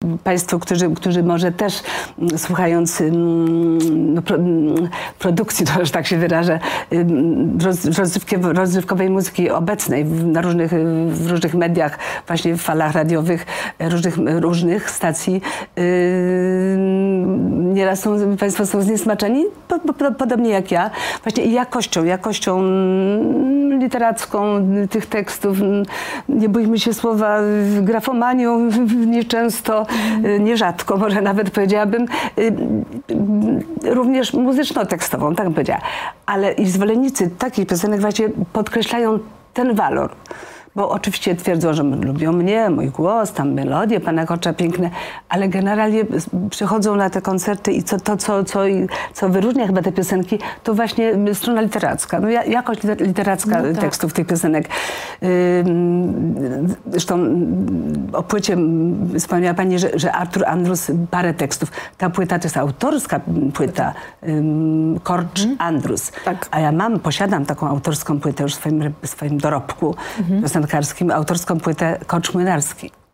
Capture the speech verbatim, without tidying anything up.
Państwo, którzy, którzy może też słuchając no, pro, produkcji, to już tak się wyrażę, roz, rozrywkowej muzyki obecnej na różnych, w różnych mediach, właśnie w falach radiowych, różnych, różnych stacji, nieraz są, Państwo są zniesmaczeni, podobnie jak ja, właśnie jakością, jakością literacką tych tekstów. Nie bójmy się słowa grafomanią, nieczęsto, nierzadko, może nawet powiedziałabym, również muzyczno-tekstową, tak bym powiedziała. Ale i zwolennicy takich piosenek właśnie podkreślają ten walor. Bo oczywiście twierdzą, że lubią mnie, mój głos, tam melodie Pana Korcza piękne, ale generalnie przychodzą na te koncerty i co, to, co, co, co wyróżnia chyba te piosenki, to właśnie strona literacka, no, jakość literacka no tak. tekstów tych piosenek. Zresztą o płycie wspomniała Pani, że, że Artur Andrus parę tekstów. Ta płyta to jest autorska płyta Korcz hmm. Andrus. Tak. A ja mam, posiadam taką autorską płytę już w swoim, swoim dorobku. Hmm. Autorską płytę Korcz Młynarski.